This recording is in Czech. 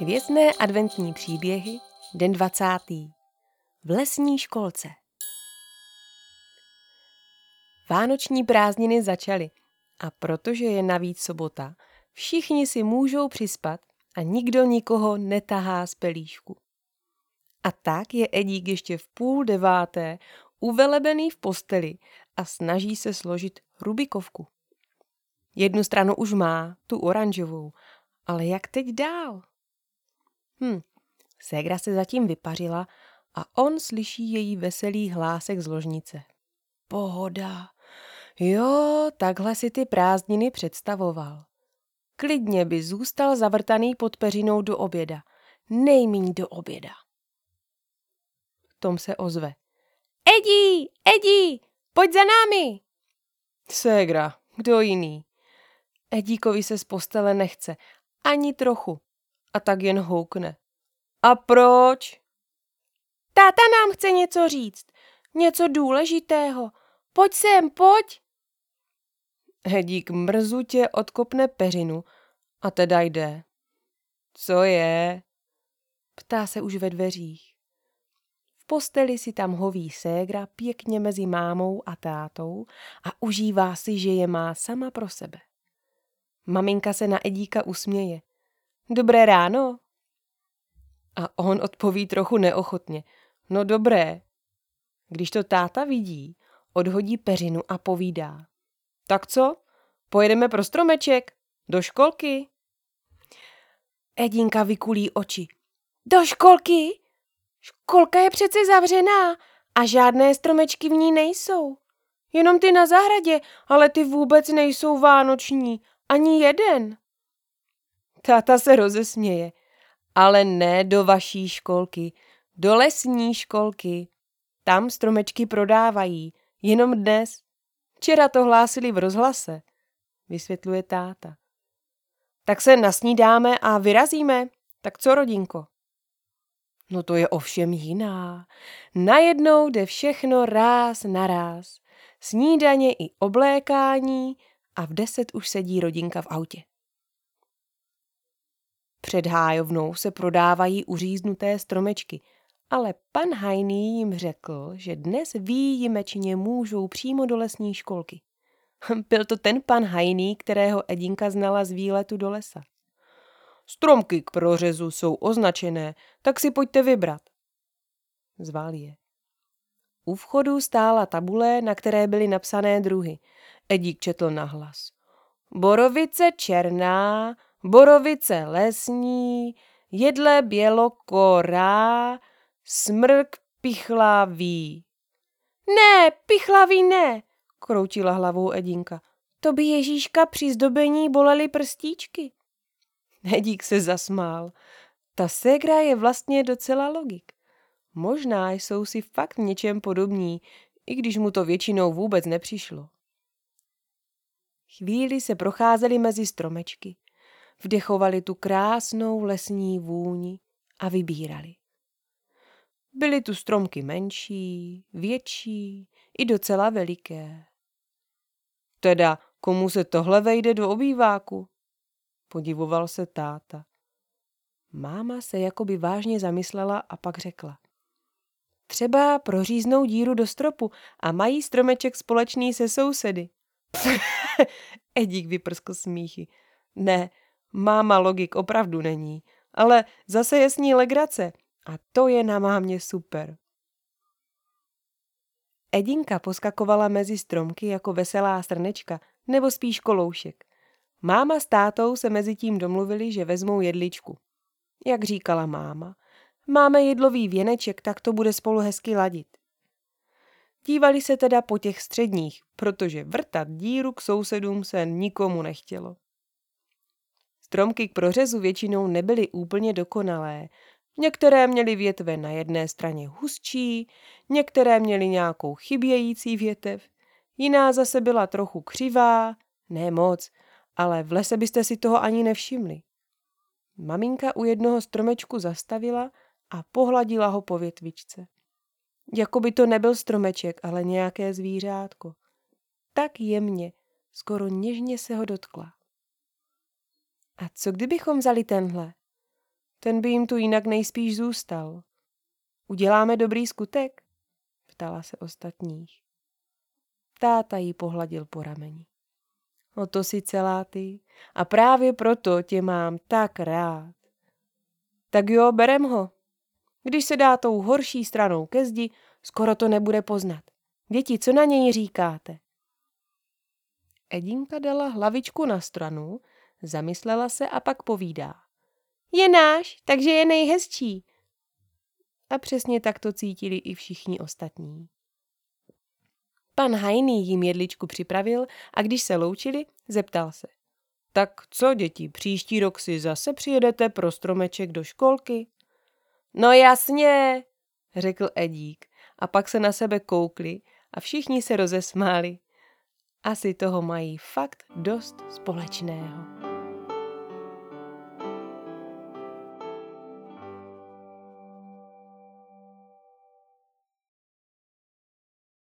Hvězdné adventní příběhy, den 20. V lesní školce. Vánoční prázdniny začaly a protože je navíc sobota, všichni si můžou přispat a nikdo nikoho netahá z pelíšku. A tak je Edík ještě v 8:30 uvelebený v posteli a snaží se složit rubikovku. Jednu stranu už má, tu oranžovou, ale jak teď dál? Ségra se zatím vypařila a on slyší její veselý hlásek z ložnice. Pohoda. Jo, takhle si ty prázdniny představoval. Klidně by zůstal zavrtaný pod peřinou do oběda. Nejmíň do oběda. Tom se ozve. Edi, pojď za námi. Ségra, kdo jiný? Edíkovi se z postele nechce, ani trochu. A tak jen houkne. A proč? Táta nám chce něco říct. Něco důležitého. Pojď sem, pojď. Edík mrzutě odkopne peřinu a teda jde. Co je? Ptá se už ve dveřích. V posteli si tam hoví ségra pěkně mezi mámou a tátou a užívá si, že je má sama pro sebe. Maminka se na Edíka usměje. Dobré ráno. A on odpoví trochu neochotně. No dobré. Když to táta vidí, odhodí peřinu a povídá. Tak co? Pojedeme pro stromeček? Do školky? Edinka vykulí oči. Do školky? Školka je přece zavřená a žádné stromečky v ní nejsou. Jenom ty na zahradě, ale ty vůbec nejsou vánoční. Ani jeden. Táta se rozesměje. Ale ne do vaší školky, do lesní školky. Tam stromečky prodávají, jenom dnes. Včera to hlásili v rozhlase, vysvětluje táta. Tak se nasnídáme a vyrazíme. Tak co, rodinko? No to je ovšem jiná. Najednou jde všechno ráz na ráz. Snídaně i oblékání a v 10 už sedí rodinka v autě. Před hájovnou se prodávají uříznuté stromečky, ale pan Hajný jim řekl, že dnes výjimečně můžou přímo do lesní školky. Byl to ten pan Hajný, kterého Edinka znala z výletu do lesa. Stromky k prořezu jsou označené, tak si pojďte vybrat. Zval je. U vchodu stála tabule, na které byly napsané druhy. Edík četl nahlas. Borovice černá, borovice lesní, jedle bělokorá, smrk pichlavý. Ne, pichlavý ne, kroutila hlavou Edinka. To by Ježíška při zdobení bolely prstíčky. Edík se zasmál. Ta ségra je vlastně docela logik. Možná jsou si fakt v něčem podobní, i když mu to většinou vůbec nepřišlo. Chvíli se procházeli mezi stromečky, vdechovali tu krásnou lesní vůni a vybírali. Byly tu stromky menší, větší i docela veliké. Teda, komu se tohle vejde do obýváku? Podivoval se táta. Máma se jakoby vážně zamyslela a pak řekla. Třeba proříznou díru do stropu a mají stromeček společný se sousedy. Edík vyprskl smíchy. Ne, máma logik opravdu není, ale zase je s ní legrace a to je na mámě super. Edinka poskakovala mezi stromky jako veselá srnečka nebo spíš koloušek. Máma s tátou se mezi tím domluvili, že vezmou jedličku. Jak říkala máma, máme jedlový věneček, tak to bude spolu hezky ladit. Dívali se teda po těch středních, protože vrtat díru k sousedům se nikomu nechtělo. Stromky k prořezu většinou nebyly úplně dokonalé. Některé měly větve na jedné straně hustší, některé měly nějakou chybějící větev, jiná zase byla trochu křivá, ne moc, ale v lese byste si toho ani nevšimli. Maminka u jednoho stromečku zastavila a pohladila ho po větvičce. Jakoby to nebyl stromeček, ale nějaké zvířátko. Tak jemně, skoro něžně se ho dotkla. A co kdybychom vzali tenhle? Ten by jim tu jinak nejspíš zůstal. Uděláme dobrý skutek? Ptala se ostatních. Táta jí pohladil po rameni. O to si celá ty a právě proto tě mám tak rád. Tak jo, berem ho. Když se dá tou horší stranou ke zdi, skoro to nebude poznat. Děti, co na něj říkáte? Edinka dala hlavičku na stranu, zamyslela se a pak povídá. Je náš, takže je nejhezčí. A přesně tak to cítili i všichni ostatní. Pan Hajný jim jedličku připravil a když se loučili, zeptal se. Tak co, děti, příští rok si zase přijedete pro stromeček do školky? No jasně, řekl Edík a pak se na sebe koukli a všichni se rozesmáli. Asi toho mají fakt dost společného.